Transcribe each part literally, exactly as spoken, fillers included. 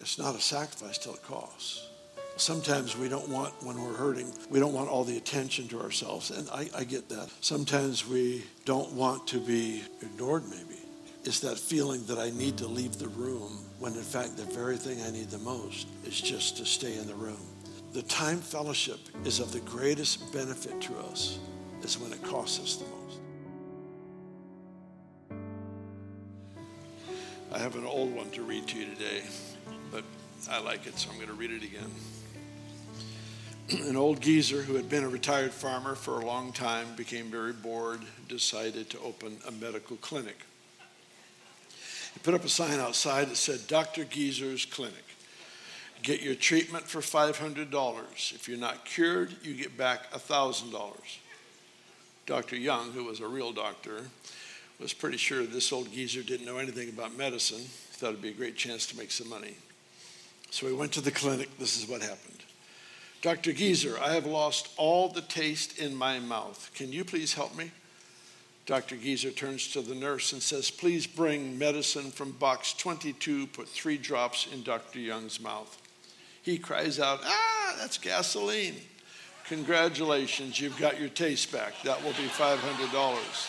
It's not a sacrifice till it costs. Sometimes we don't want, when we're hurting, we don't want all the attention to ourselves. And I, I get that. Sometimes we don't want to be ignored, maybe. It's that feeling that I need to leave the room when in fact the very thing I need the most is just to stay in the room. The time fellowship is of the greatest benefit to us is when it costs us the most. I have an old one to read to you today, but I like it, so I'm going to read it again. An old geezer who had been a retired farmer for a long time became very bored, decided to open a medical clinic. He put up a sign outside that said, Doctor Geezer's Clinic. Get your treatment for five hundred dollars. If you're not cured, you get back one thousand dollars. Doctor Young, who was a real doctor, was pretty sure this old geezer didn't know anything about medicine. He thought it'd be a great chance to make some money. So he went to the clinic. This is what happened. Doctor Geezer, I have lost all the taste in my mouth. Can you please help me? Doctor Geezer turns to the nurse and says, please bring medicine from box twenty-two, put three drops in Doctor Young's mouth. He cries out, ah, that's gasoline. Congratulations, you've got your taste back. That will be five hundred dollars.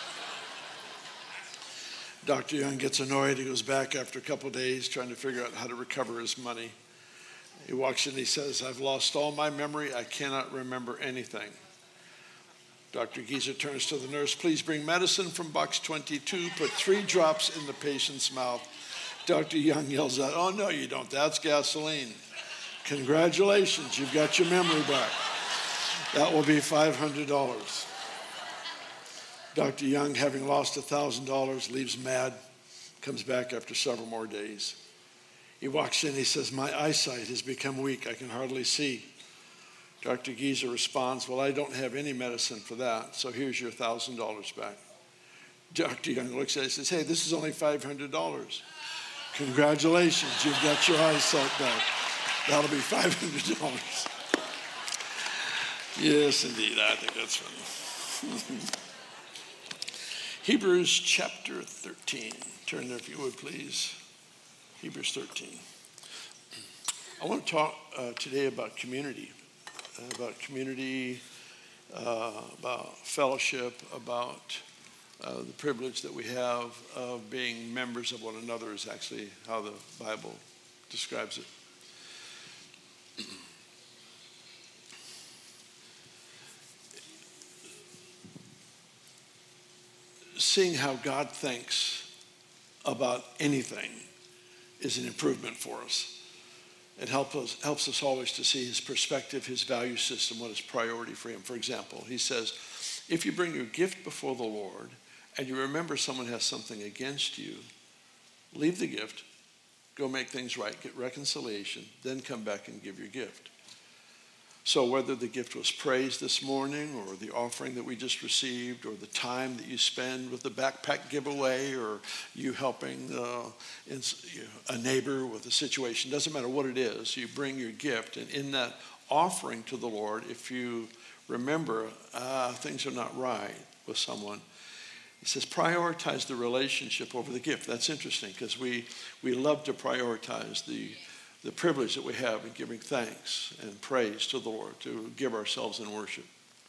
Doctor Young gets annoyed. He goes back after a couple of days trying to figure out how to recover his money. He walks in and he says, I've lost all my memory. I cannot remember anything. Doctor Geezer turns to the nurse. Please bring medicine from box twenty-two. Put three drops in the patient's mouth. Doctor Young yells out, oh, no, you don't. That's gasoline. Congratulations. You've got your memory back. That will be five hundred dollars. Doctor Young, having lost one thousand dollars, leaves mad, comes back after several more days. He walks in, he says, my eyesight has become weak. I can hardly see. Doctor Geezer responds, well, I don't have any medicine for that, so here's your one thousand dollars back. Doctor Young looks at it and says, hey, this is only five hundred dollars. Congratulations, you've got your eyesight back. That'll be five hundred dollars. Yes, indeed, I think that's funny. Hebrews chapter thirteen. Turn there if you would, please. Hebrews thirteen. I want to talk uh, today about community, uh, about community, uh, about fellowship, about uh, the privilege that we have of being members of one another is actually how the Bible describes it. Seeing how God thinks about anything is an improvement for us. It helps us, helps us always to see his perspective, his value system, what is priority for him. For example, he says, if you bring your gift before the Lord and you remember someone has something against you, leave the gift, go make things right, get reconciliation, then come back and give your gift. So whether the gift was praise this morning or the offering that we just received or the time that you spend with the backpack giveaway or you helping uh, in, you know, a neighbor with a situation, doesn't matter what it is, you bring your gift. And in that offering to the Lord, if you remember uh, things are not right with someone, he says prioritize the relationship over the gift. That's interesting because we, we love to prioritize the the privilege that we have in giving thanks and praise to the Lord, to give ourselves in worship.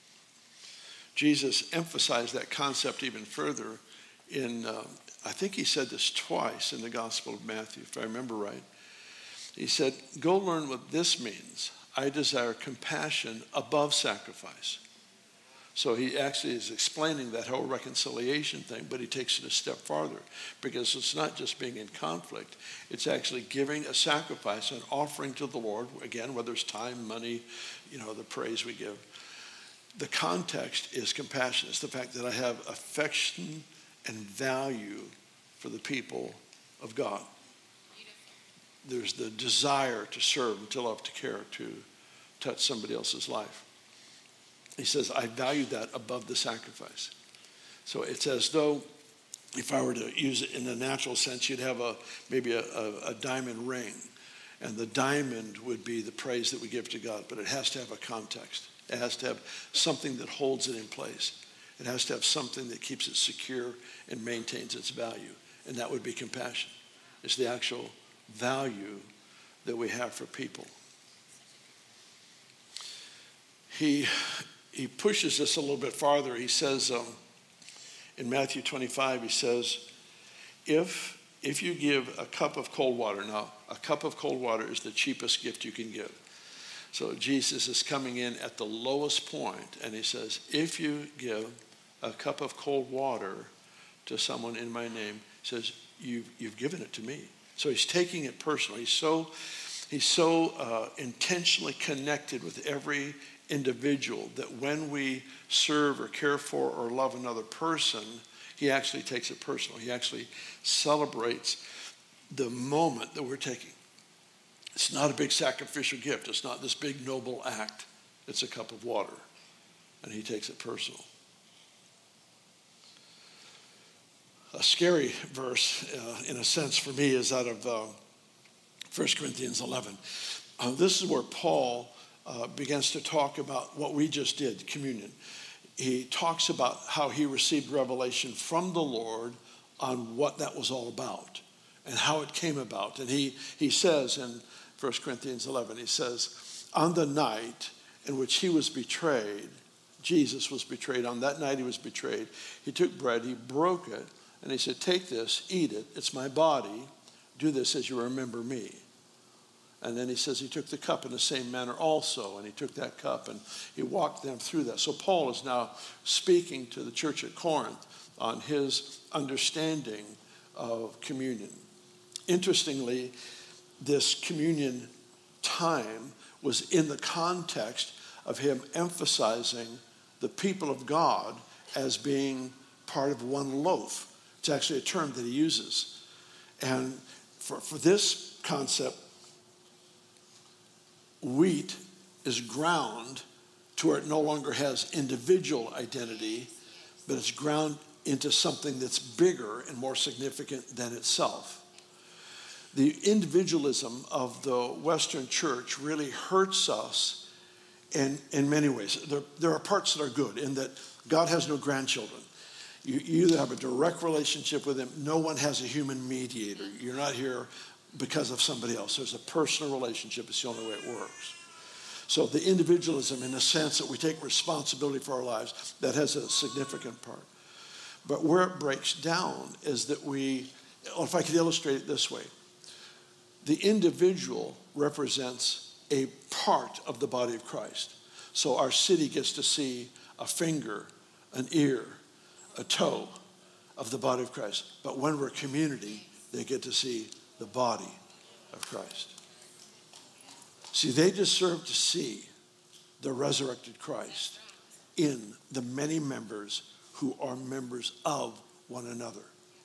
Jesus emphasized that concept even further in, um, I think he said this twice in the Gospel of Matthew, if I remember right. He said, go learn what this means. I desire compassion above sacrifice. So he actually is explaining that whole reconciliation thing, but he takes it a step farther because it's not just being in conflict. It's actually giving a sacrifice, an offering to the Lord, again, whether it's time, money, you know, the praise we give. The context is compassion. It's the fact that I have affection and value for the people of God. There's the desire to serve, and to love, to care, to touch somebody else's life. He says, I value that above the sacrifice. So it's as though, if I were to use it in a natural sense, you'd have a maybe a, a, a diamond ring. And the diamond would be the praise that we give to God. But it has to have a context. It has to have something that holds it in place. It has to have something that keeps it secure and maintains its value. And that would be compassion. It's the actual value that we have for people. He, he pushes this a little bit farther. He says um, in Matthew twenty-five, he says, if, if you give a cup of cold water, now a cup of cold water is the cheapest gift you can give. So Jesus is coming in at the lowest point, and he says, if you give a cup of cold water to someone in my name, he says, you've, you've given it to me. So he's taking it personal. He's so, he's so uh, intentionally connected with every individual that when we serve or care for or love another person, he actually takes it personal. He actually celebrates the moment that we're taking. It's not a big sacrificial gift. It's not this big noble act. It's a cup of water. And he takes it personal. A scary verse, uh, in a sense, for me is out of uh, First Corinthians eleven. Uh, this is where Paul uh, begins to talk about what we just did, communion. He talks about how he received revelation from the Lord on what that was all about and how it came about. And he, he says in First Corinthians eleven, he says, on the night in which he was betrayed, Jesus was betrayed. On that night he was betrayed. He took bread, he broke it, and he said, take this, eat it. It's my body. Do this as you remember me. And then he says he took the cup in the same manner also, and he took that cup and he walked them through that. So Paul is now speaking to the church at Corinth on his understanding of communion. Interestingly, this communion time was in the context of him emphasizing the people of God as being part of one loaf. It's actually a term that he uses. And for, for this concept, wheat is ground to where it no longer has individual identity, but it's ground into something that's bigger and more significant than itself. The individualism of the Western church really hurts us in, in many ways. There, there are parts that are good in that God has no grandchildren. You, you either have a direct relationship with him. No one has a human mediator. You're not here because of somebody else. There's a personal relationship. It's the only way it works. So the individualism, in the sense that we take responsibility for our lives, that has a significant part. But where it breaks down is that we, or if I could illustrate it this way, the individual represents a part of the body of Christ. So our city gets to see a finger, an ear, a toe of the body of Christ. But when we're a community, they get to see the body of Christ. See, they deserve to see the resurrected Christ in the many members who are members of one another.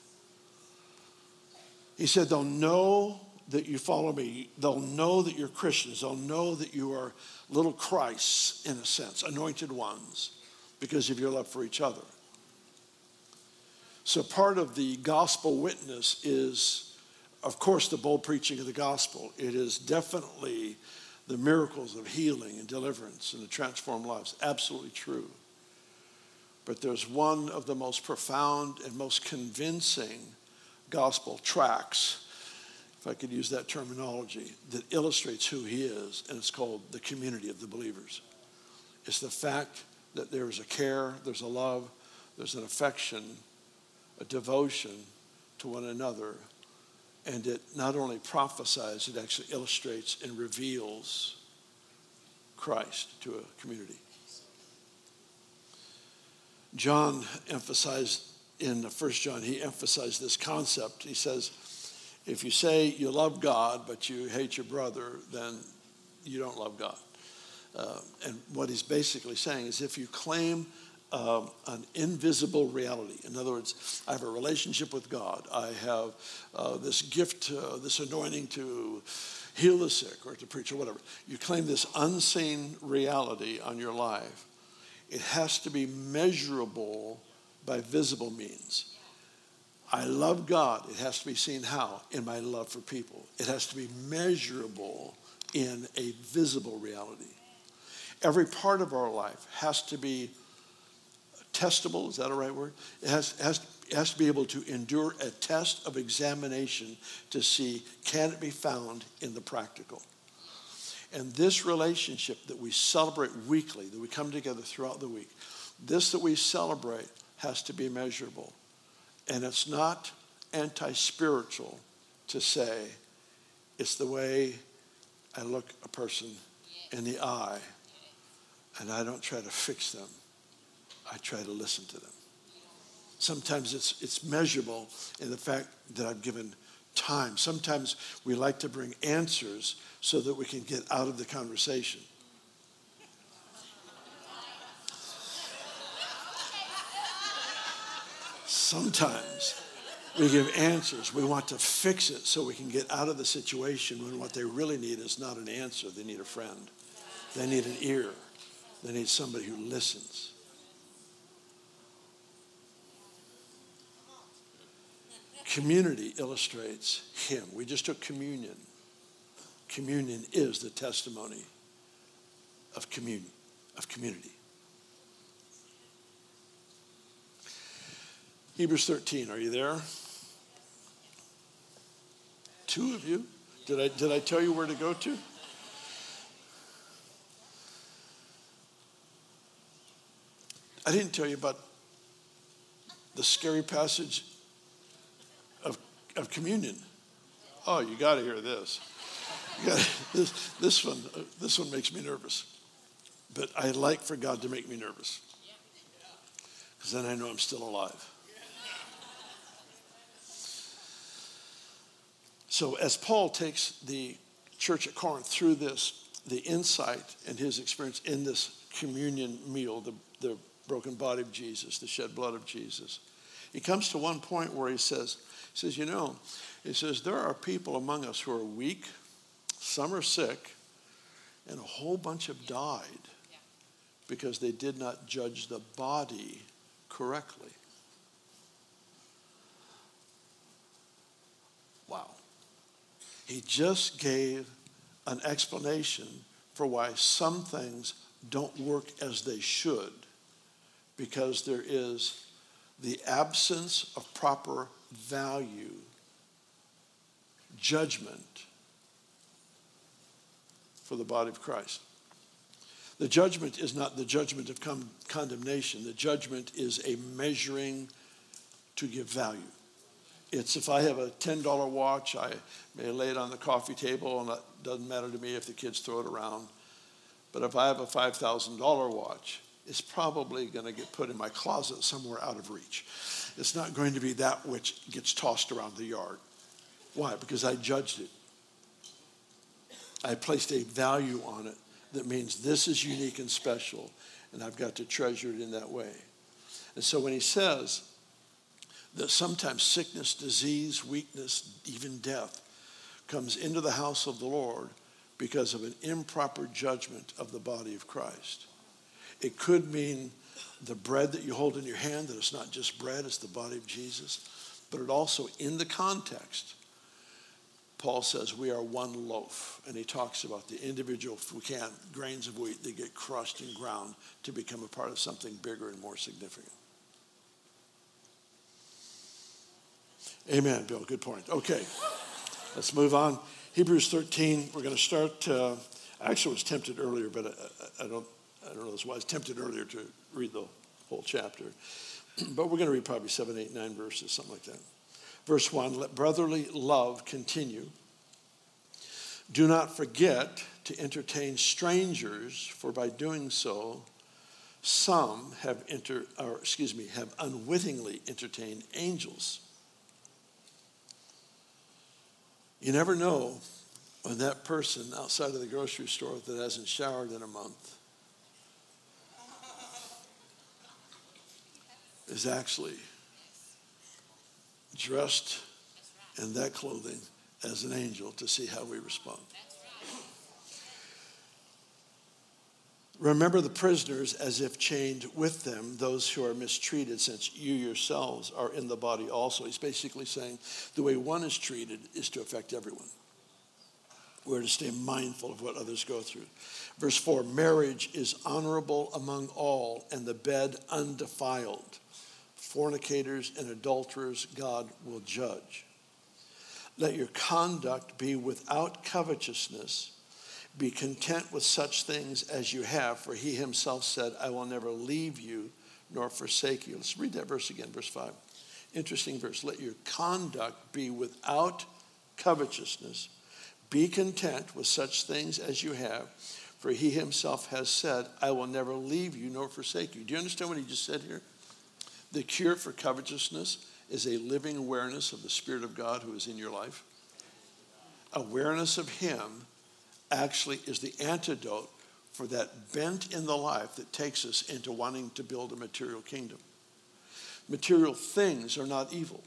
He said, they'll know that you follow me. They'll know that you're Christians. They'll know that you are little Christs, in a sense, anointed ones, because of your love for each other. So part of the gospel witness is, of course, the bold preaching of the gospel. It is definitely the miracles of healing and deliverance and the transformed lives. Absolutely true. But there's one of the most profound and most convincing gospel tracts, if I could use that terminology, that illustrates who he is, and it's called the community of the believers. It's the fact that there is a care, there's a love, there's an affection, a devotion to one another, and it not only prophesies, it actually illustrates and reveals Christ to a community. John emphasized in First John, he emphasized this concept. He says, if you say you love God, but you hate your brother, then you don't love God. Uh, and what he's basically saying is if you claim um, an invisible reality, in other words, I have a relationship with God, I have uh, this gift, uh, this anointing to heal the sick or to preach or whatever, you claim this unseen reality on your life, it has to be measurable by visible means. I love God. It has to be seen how? In my love for people. It has to be measurable in a visible reality. Every part of our life has to be testable. Is that a right word? It has, has has to be able to endure a test of examination to see, can it be found in the practical? And this relationship that we celebrate weekly, that we come together throughout the week, this that we celebrate has to be measurable. And it's not anti-spiritual to say, it's the way I look a person in the eye, and I don't try to fix them. I try to listen to them. Sometimes it's it's measurable in the fact that I've given time. Sometimes we like to bring answers so that we can get out of the conversation. Sometimes we give answers. We want to fix it so we can get out of the situation when what they really need is not an answer. They need a friend. They need an ear. They need somebody who listens. Community illustrates him. We just took communion. Communion is the testimony of communion, of community. Hebrews thirteen, are you there? Two of you? Did I, did I tell you where to go to? I didn't tell you about the scary passage of, of communion. Oh, you got to hear this. You gotta, this. This one, uh, this one makes me nervous. But I like for God to make me nervous, because then I know I'm still alive. So as Paul takes the church at Corinth through this, the insight and his experience in this communion meal, the, the broken body of Jesus, the shed blood of Jesus, he comes to one point where he says, he says, you know, he says, there are people among us who are weak, some are sick, and a whole bunch have died because they did not judge the body correctly. Wow. He just gave an explanation for why some things don't work as they should, because there is the absence of proper value, judgment for the body of Christ. The judgment is not the judgment of con- condemnation. The judgment is a measuring to give value. It's if I have a ten dollar watch, I may lay it on the coffee table, and it doesn't matter to me if the kids throw it around. But if I have a five thousand dollar watch, it's probably going to get put in my closet somewhere out of reach. It's not going to be that which gets tossed around the yard. Why? Because I judged it. I placed a value on it that means this is unique and special, and I've got to treasure it in that way. And so when he says that sometimes sickness, disease, weakness, even death comes into the house of the Lord because of an improper judgment of the body of Christ. It could mean the bread that you hold in your hand, that it's not just bread, it's the body of Jesus. But it also, in the context, Paul says we are one loaf. And he talks about the individual, if we can, grains of wheat that get crushed and ground to become a part of something bigger and more significant. Amen, Bill. Good point. Okay, let's move on. Hebrews thirteen, we're going to start. Uh, I actually was tempted earlier, but I, I don't I don't know why I was tempted earlier to read the whole chapter. But we're going to read probably seven, eight, nine verses, something like that. Verse one, let brotherly love continue. Do not forget to entertain strangers, for by doing so, some have enter, or excuse me, have unwittingly entertained angels. You never know when that person outside of the grocery store that hasn't showered in a month is actually dressed in that clothing as an angel to see how we respond. Remember the prisoners as if chained with them, those who are mistreated, since you yourselves are in the body also. He's basically saying the way one is treated is to affect everyone. We're to stay mindful of what others go through. Verse four, marriage is honorable among all, and the bed undefiled. fornicators, and adulterers God will judge. Let your conduct be without covetousness. Be content with such things as you have, for he himself said, I will never leave you nor forsake you. Let's read that verse again, verse five. Interesting verse. Let your conduct be without covetousness. Be content with such things as you have, for he himself has said, I will never leave you nor forsake you. Do you understand what he just said here? The cure for covetousness is a living awareness of the Spirit of God who is in your life. Awareness of him actually is the antidote for that bent in the life that takes us into wanting to build a material kingdom. Material things are not evil.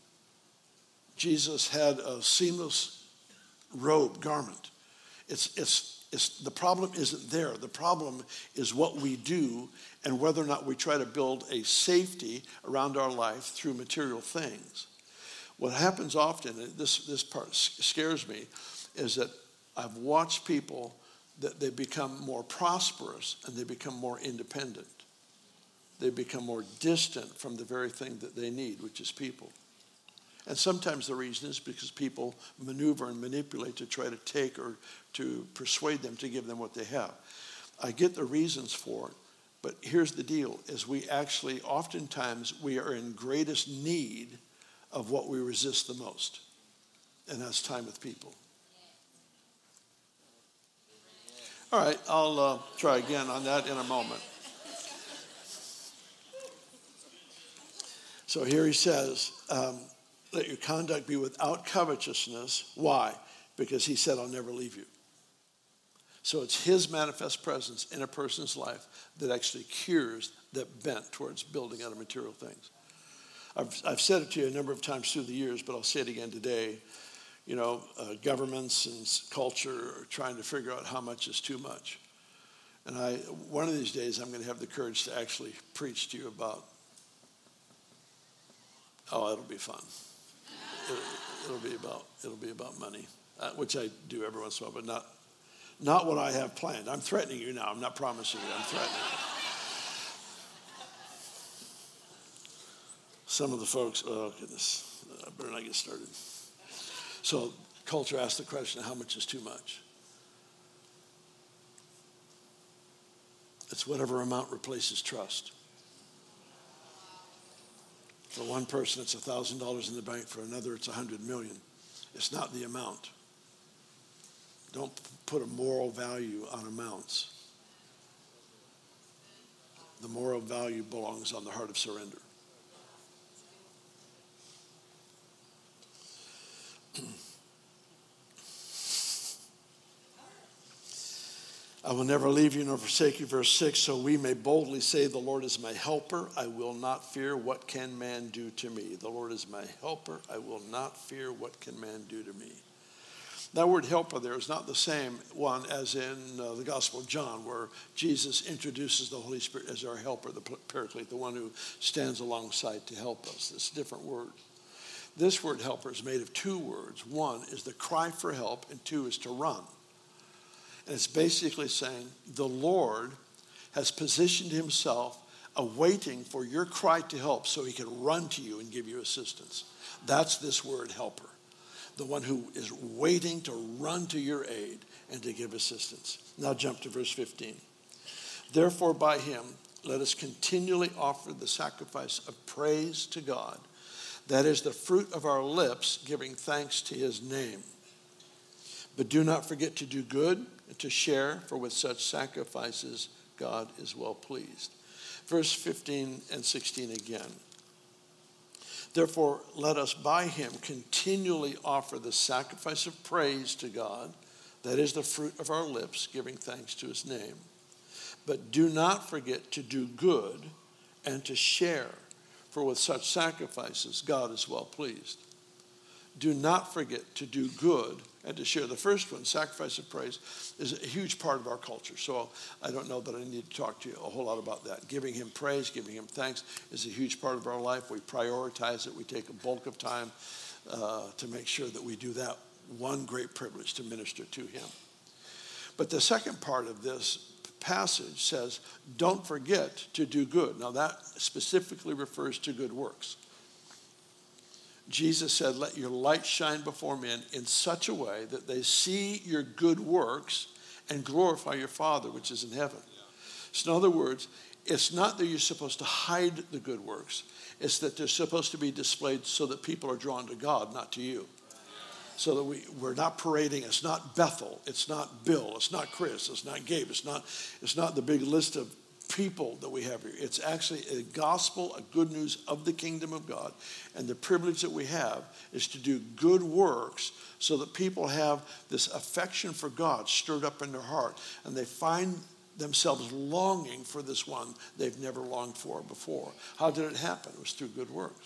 Jesus had a seamless robe, garment. It's, it's, it's, the problem isn't there. The problem is what we do and whether or not we try to build a safety around our life through material things. What happens often, and this, this part scares me, is that I've watched people that they become more prosperous and they become more independent. They become more distant from the very thing that they need, which is people. And sometimes the reason is because people maneuver and manipulate to try to take or to persuade them to give them what they have. I get the reasons for it, but here's the deal, is we actually, oftentimes, we are in greatest need of what we resist the most, and that's time with people. All right, I'll uh, try again on that in a moment. So here he says, um, let your conduct be without covetousness. Why? Because he said, I'll never leave you. So it's his manifest presence in a person's life that actually cures that bent towards building out of material things. I've, I've said it to you a number of times through the years, but I'll say it again today. You know, uh, governments and culture are trying to figure out how much is too much. And I, one of these days, I'm going to have the courage to actually preach to you about, oh, it'll be fun. It'll, it'll be about, it'll be about money, uh, which I do every once in a while, but not, not what I have planned. I'm threatening you now. I'm not promising you. I'm threatening you. Some of the folks, oh goodness, I better not get started. So culture asks the question, how much is too much? It's whatever amount replaces trust. For one person, it's one thousand dollars in the bank. For another, it's one hundred million dollars. It's not the amount. Don't put a moral value on amounts. The moral value belongs on the heart of surrender. I will never leave you nor forsake you, verse six, so we may boldly say, the Lord is my helper. I will not fear. What can man do to me? The Lord is my helper. I will not fear. What can man do to me? That word helper there is not the same one as in uh, the Gospel of John, where Jesus introduces the Holy Spirit as our helper, the paraclete, the one who stands alongside to help us. It's a different word. This word helper is made of two words. One is the cry for help, and two is to run. And it's basically saying the Lord has positioned himself awaiting for your cry to help so he can run to you and give you assistance. That's this word helper. The one who is waiting to run to your aid and to give assistance. Now jump to verse fifteen. Therefore by him let us continually offer the sacrifice of praise to God. That is the fruit of our lips, giving thanks to his name. But do not forget to do good and to share, for with such sacrifices God is well pleased. Verse fifteen and sixteen again. Therefore, let us by him continually offer the sacrifice of praise to God. That is the fruit of our lips, giving thanks to his name. But do not forget to do good and to share, for with such sacrifices God is well pleased. Do not forget to do good and to share. The first one, sacrifice of praise, is a huge part of our culture. So I don't know that I need to talk to you a whole lot about that. Giving him praise, giving him thanks is a huge part of our life. We prioritize it. We take a bulk of time uh, to make sure that we do that one great privilege to minister to him. But the second part of this passage says, don't forget to do good. Now that specifically refers to good works. Jesus said, let your light shine before men in such a way that they see your good works and glorify your Father which is in heaven. So in other words, it's not that you're supposed to hide the good works. It's that they're supposed to be displayed so that people are drawn to God, not to you. So that we, we're not parading. It's not Bethel. It's not Bill. It's not Chris. It's not Gabe. It's not, it's not the big list of people that we have here. It's actually a gospel, a good news of the kingdom of God. And the privilege that we have is to do good works so that people have this affection for God stirred up in their heart. And they find themselves longing for this one they've never longed for before. How did it happen? It was through good works.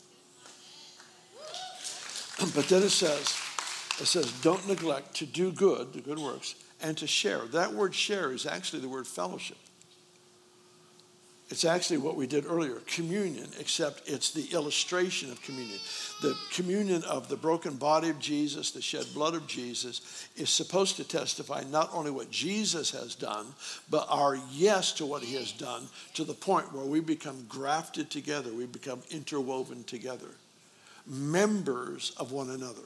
But then it says, it says, don't neglect to do good, the good works, and to share. That word share is actually the word fellowship. It's actually what we did earlier, communion, except it's the illustration of communion. The communion of the broken body of Jesus, the shed blood of Jesus, is supposed to testify not only what Jesus has done, but our yes to what he has done, to the point where we become grafted together, we become interwoven together, members of one another.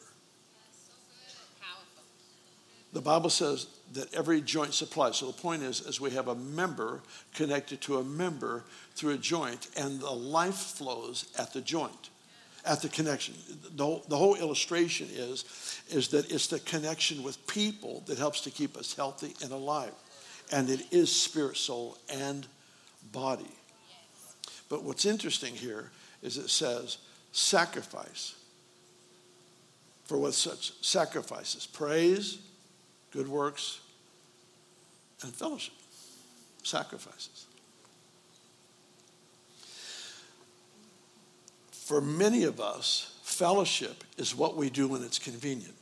The Bible says that every joint supplies. So the point is, is we have a member connected to a member through a joint, and the life flows at the joint, at the connection. The whole, the whole illustration is, is that it's the connection with people that helps to keep us healthy and alive. And it is spirit, soul, and body. But what's interesting here is it says sacrifice. For what such sacrifices? Praise, good works, and fellowship. Sacrifices. For many of us, fellowship is what we do when it's convenient.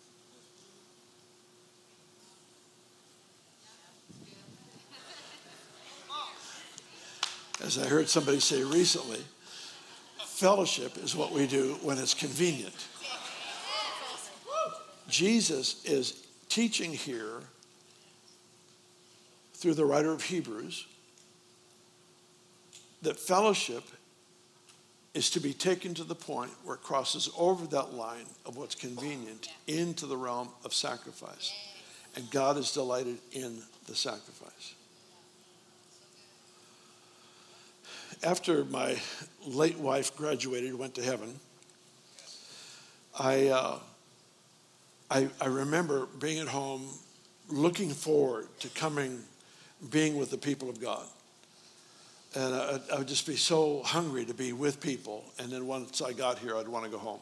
As I heard somebody say recently, fellowship is what we do when it's convenient. Jesus is teaching here through the writer of Hebrews that fellowship is to be taken to the point where it crosses over that line of what's convenient into the realm of sacrifice. And God is delighted in the sacrifice. After my late wife graduated, went to heaven, I... Uh, I, I remember being at home, looking forward to coming, being with the people of God. And I, I would just be so hungry to be with people. And then once I got here, I'd want to go home.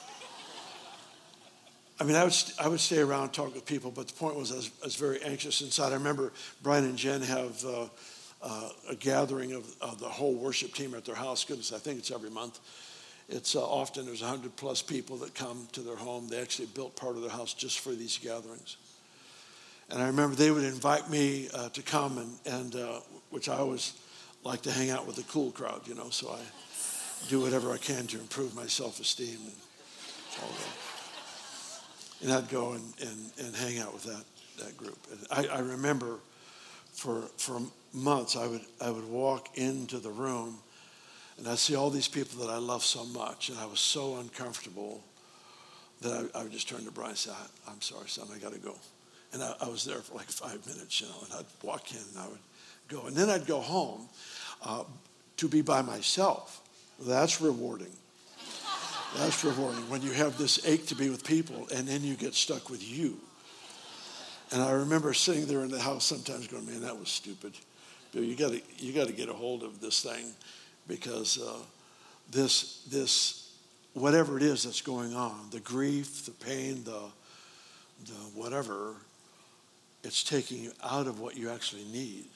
I mean, I would, I would stay around and talk with people, but the point was I was, I was very anxious inside. I remember Brian and Jen have uh, uh, a gathering of, of the whole worship team at their house. Goodness, I think it's every month. It's uh, often there's one hundred plus people that come to their home. They actually built part of their house just for these gatherings. And I remember they would invite me uh, to come, and, and uh, which I always like to hang out with the cool crowd, you know, so I do whatever I can to improve my self-esteem and all that. And I'd go and, and, and hang out with that, that group. And I, I remember for for months I would I would walk into the room, and I'd see all these people that I love so much, and I was so uncomfortable that I, I would just turn to Brian and say, I'm sorry, son, I got to go. And I, I was there for like five minutes, you know, and I'd walk in and I would go. And then I'd go home uh, to be by myself. That's rewarding. That's rewarding when you have this ache to be with people and then you get stuck with you. And I remember sitting there in the house sometimes going, man, that was stupid. Bill, you got to you got to get a hold of this thing. Because uh, this, this, whatever it is that's going on, the grief, the pain, the, the whatever, it's taking you out of what you actually need.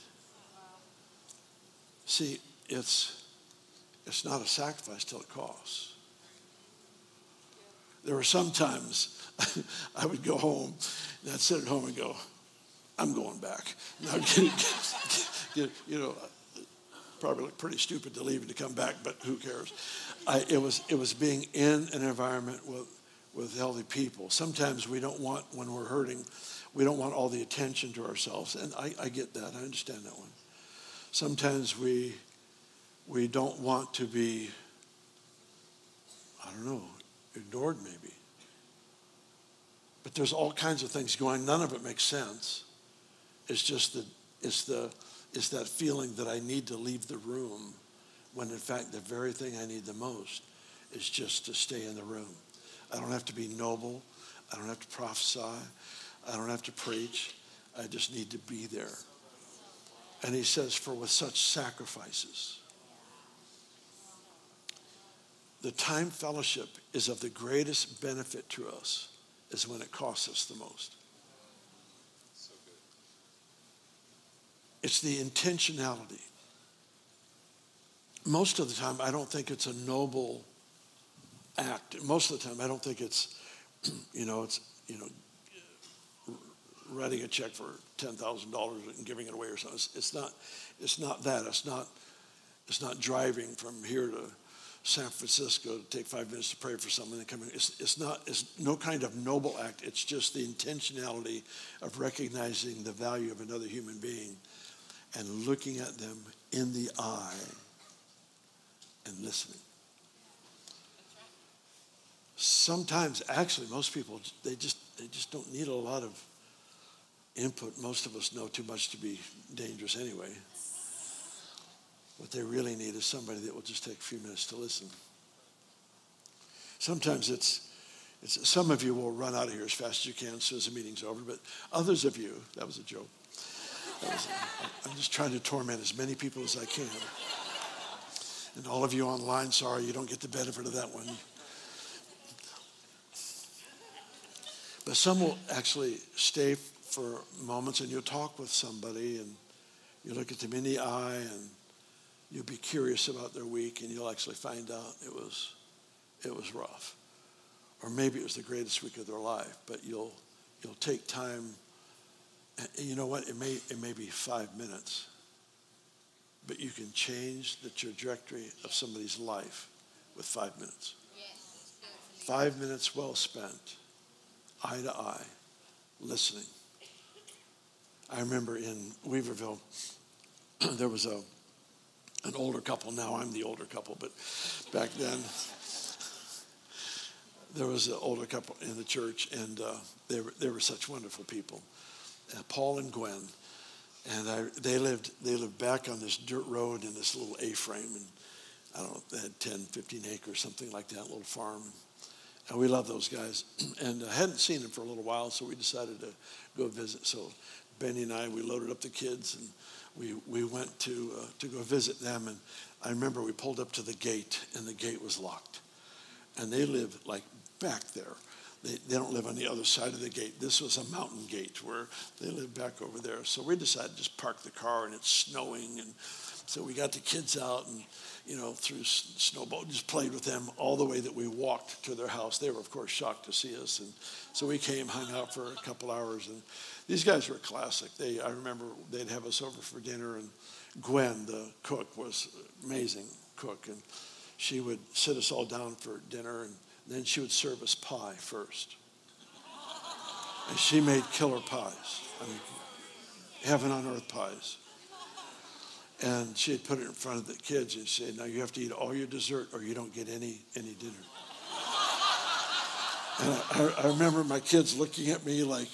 See, it's, it's not a sacrifice till it costs. There were some times I would go home, and I'd sit at home and go, I'm going back. And I'd get, you know, probably look pretty stupid to leave and to come back, but who cares? I, it was it was being in an environment with with healthy people. Sometimes we don't want, when we're hurting, we don't want all the attention to ourselves. And I, I get that. I understand that one. Sometimes we we don't want to be, I don't know, ignored maybe. But there's all kinds of things going. None of it makes sense. It's just that it's the it's that feeling that I need to leave the room when in fact the very thing I need the most is just to stay in the room. I don't have to be noble. I don't have to prophesy. I don't have to preach. I just need to be there. And he says, for with such sacrifices, the time fellowship is of the greatest benefit to us is when it costs us the most. So good. It's the intentionality. Most of the time, I don't think it's a noble act. Most of the time, I don't think it's, you know, it's, you know, writing a check for ten thousand dollars and giving it away or something. It's, it's not, it's not that. It's not, it's not driving from here to San Francisco to take five minutes to pray for someone and come in. It's, it's not, it's no kind of noble act. It's just the intentionality of recognizing the value of another human being and looking at them in the eye and listening. Sometimes, actually, most people, they just they just don't need a lot of input. Most of us know too much to be dangerous anyway. What they really need is somebody that will just take a few minutes to listen. Sometimes it's, it's some of you will run out of here as fast as you can as soon as the meeting's over, but others of you, that was a joke. That was, I'm just trying to torment as many people as I can. And all of you online, sorry, you don't get the benefit of that one. But some will actually stay for moments and you'll talk with somebody and you look at them in the eye and you'll be curious about their week and you'll actually find out it was it was rough. Or maybe it was the greatest week of their life, but you'll you'll take time. And you know what? It may it may be five minutes, but you can change the trajectory of somebody's life with five minutes. Five minutes well spent, eye to eye, listening. I remember in Weaverville, there was a an older couple. Now I'm the older couple, but back then there was an older couple in the church, and uh, they were they were such wonderful people. Uh, Paul and Gwen, and I, they lived they lived back on this dirt road in this little A-frame, and I don't know, they had ten, fifteen acres, something like that, little farm. And we loved those guys, and I hadn't seen them for a little while, so we decided to go visit. So Benny and I, we loaded up the kids, and we we went to uh, to go visit them. And I remember we pulled up to the gate, and the gate was locked. And they live like back there. They they don't live on the other side of the gate. This was a mountain gate where they live back over there. So we decided to just park the car, and it's snowing, and so we got the kids out and, you know, through snowball, just played with them all the way that we walked to their house. They were, of course, shocked to see us. And so we came, hung out for a couple hours. And these guys were classic. They, I remember they'd have us over for dinner. And Gwen, the cook, was an amazing cook. And she would sit us all down for dinner. And then she would serve us pie first. And she made killer pies. I mean, heaven on earth pies. And she had put it in front of the kids and said, now you have to eat all your dessert or you don't get any any dinner. And I, I remember my kids looking at me like,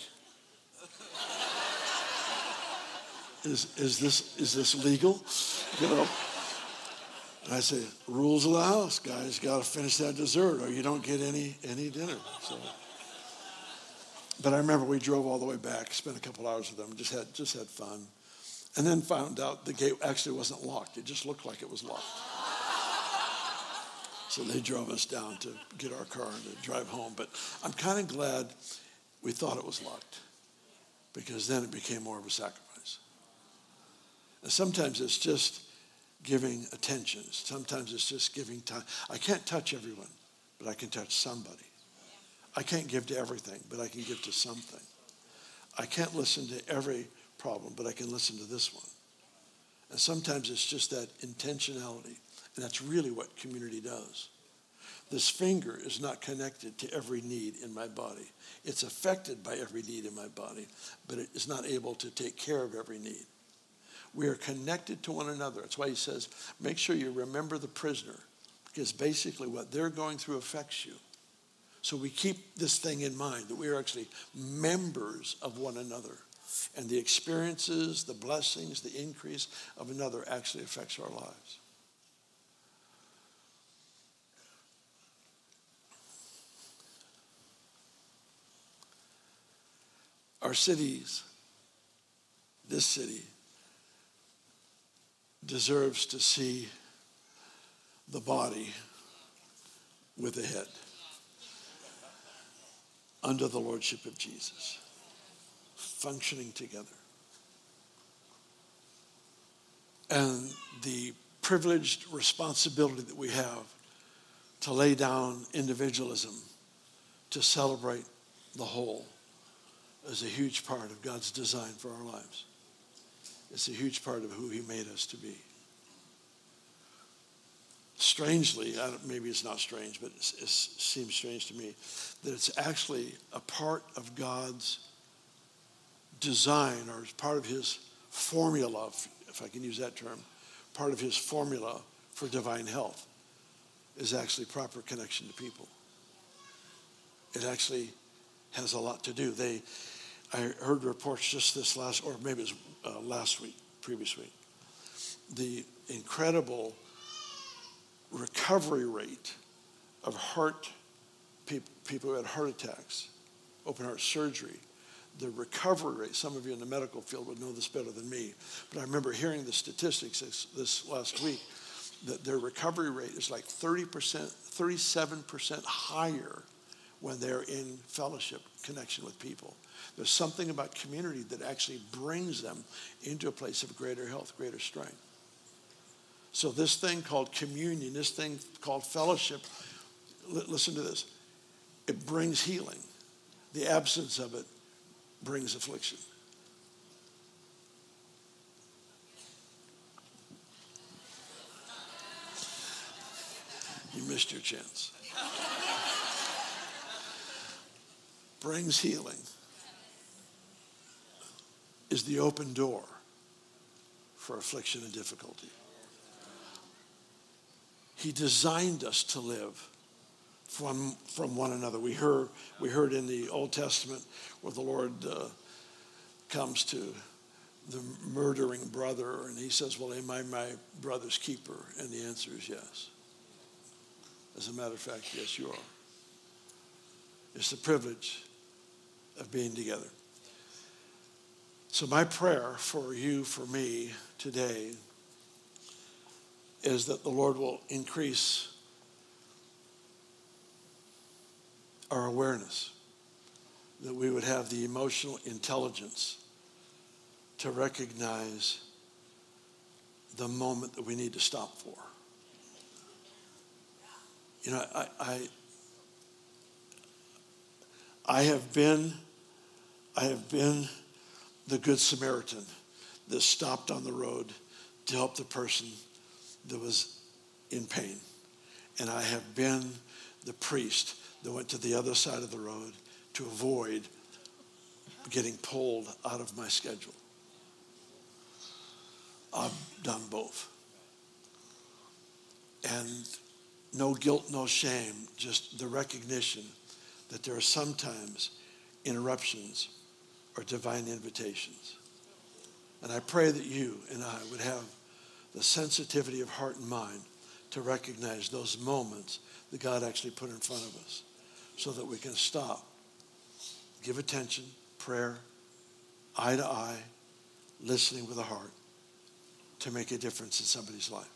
is is this is this legal? You know? And I say, rules of the house, guys, got to finish that dessert or you don't get any any dinner. So, but I remember we drove all the way back, spent a couple hours with them, just had just had fun. And then found out the gate actually wasn't locked. It just looked like it was locked. So they drove us down to get our car and to drive home. But I'm kind of glad we thought it was locked because then it became more of a sacrifice. And sometimes it's just giving attention. Sometimes it's just giving time. I can't touch everyone, but I can touch somebody. I can't give to everything, but I can give to something. I can't listen to every problem, but I can listen to this one. And sometimes it's just that intentionality. And that's really what community does. This finger is not connected to every need in my body. It's affected by every need in my body, but it is not able to take care of every need. We are connected to one another. That's why he says, make sure you remember the prisoner, because basically what they're going through affects you. So we keep this thing in mind, that we are actually members of one another. And the experiences, the blessings, the increase of another actually affects our lives. Our cities, this city, deserves to see the body with the head under the lordship of Jesus, functioning together. And the privileged responsibility that we have to lay down individualism, to celebrate the whole, is a huge part of God's design for our lives. It's a huge part of who he made us to be. Strangely, I don't, maybe it's not strange, but it seems strange to me, that it's actually a part of God's design, or it's part of his formula, if I can use that term, part of his formula for divine health is actually proper connection to people. It actually has a lot to do. They, I heard reports just this last, or maybe it was uh, last week, previous week, the incredible recovery rate of heart, people, people who had heart attacks, open heart surgery, the recovery rate, some of you in the medical field would know this better than me, but I remember hearing the statistics this, this last week, that their recovery rate is like thirty percent, thirty-seven percent higher when they're in fellowship, connection with people. There's something about community that actually brings them into a place of greater health, greater strength. So this thing called communion, this thing called fellowship, li- listen to this, it brings healing. The absence of it brings affliction. You missed your chance. Brings healing is the open door for affliction and difficulty. He designed us to live from, from one another. We heard, we heard in the Old Testament where the Lord uh, comes to the murdering brother and he says, well, am I my brother's keeper? And the answer is yes. As a matter of fact, yes, you are. It's the privilege of being together. So my prayer for you, for me today, is that the Lord will increase our awareness, that we would have the emotional intelligence to recognize the moment that we need to stop for. You know, I, I, I have been, I have been the Good Samaritan that stopped on the road to help the person that was in pain. And I have been the priest that went to the other side of the road to avoid getting pulled out of my schedule. I've done both. And no guilt, no shame, just the recognition that there are sometimes interruptions or divine invitations. And I pray that you and I would have the sensitivity of heart and mind to recognize those moments that God actually put in front of us so that we can stop, give attention, prayer, eye to eye, listening with a heart to make a difference in somebody's life.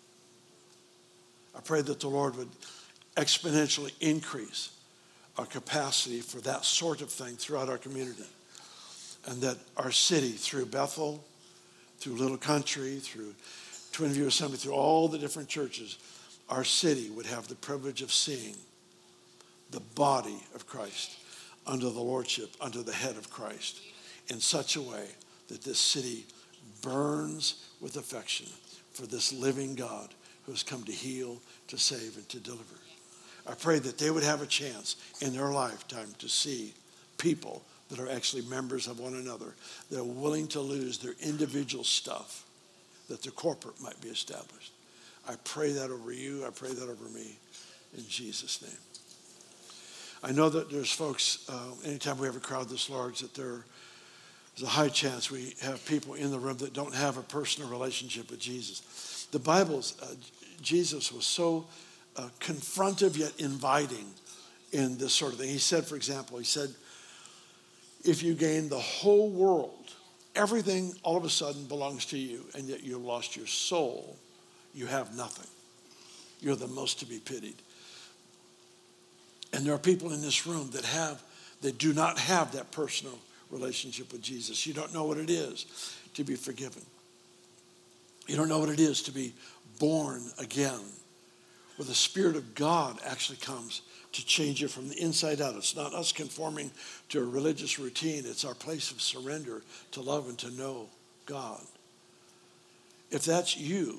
I pray that the Lord would exponentially increase our capacity for that sort of thing throughout our community. And that our city, through Bethel, through Little Country, through Twin View Assembly, through all the different churches, our city would have the privilege of seeing the body of Christ under the lordship, under the head of Christ, in such a way that this city burns with affection for this living God who has come to heal, to save, and to deliver. I pray that they would have a chance in their lifetime to see people that are actually members of one another, that are willing to lose their individual stuff, that the corporate might be established. I pray that over you. I pray that over me in Jesus' name. I know that there's folks, uh, anytime we have a crowd this large, that there is a high chance we have people in the room that don't have a personal relationship with Jesus. The Bible's, uh, Jesus was so uh, confrontive yet inviting in this sort of thing. He said, for example, he said, if you gain the whole world, everything all of a sudden belongs to you, and yet you have lost your soul, you have nothing. You're the most to be pitied. And there are people in this room that have, that do not have that personal relationship with Jesus. You don't know what it is to be forgiven. You don't know what it is to be born again, where the Spirit of God actually comes to change you from the inside out. It's not us conforming to a religious routine. It's our place of surrender to love and to know God. If that's you,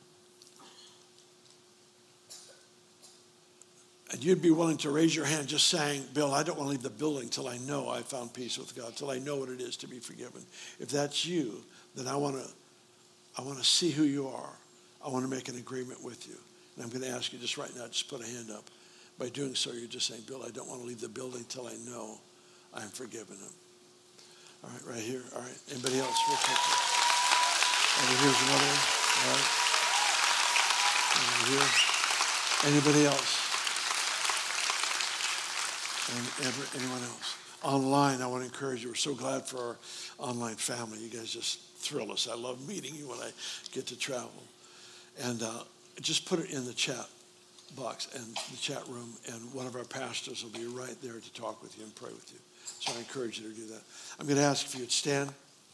and you'd be willing to raise your hand just saying, Bill, I don't want to leave the building till I know I found peace with God, till I know what it is to be forgiven. If that's you, then I want to I want to see who you are. I want to make an agreement with you. And I'm going to ask you just right now, just put a hand up. By doing so, you're just saying, Bill, I don't want to leave the building till I know I'm forgiven him. All right, right here. All right. Anybody else? Real quickly. Over here's another one. All right. Over here. Anybody else? And ever, anyone else? Online, I want to encourage you. We're so glad for our online family. You guys just thrill us. I love meeting you when I get to travel. And uh, just put it in the chat box and the chat room, and one of our pastors will be right there to talk with you and pray with you. So I encourage you to do that. I'm going to ask if you would stand.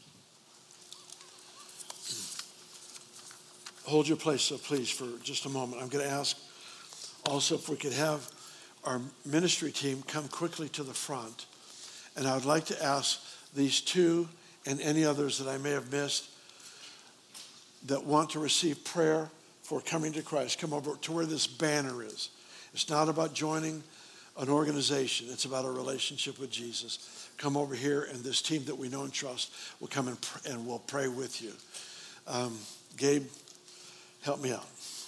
Hold your place, so please, for just a moment. I'm going to ask also if we could have our ministry team come quickly to the front. And I would like to ask these two and any others that I may have missed that want to receive prayer for coming to Christ, come over to where this banner is. It's not about joining an organization. It's about a relationship with Jesus. Come over here, and this team that we know and trust will come and, pr- and will pray with you. Um, Gabe, help me out.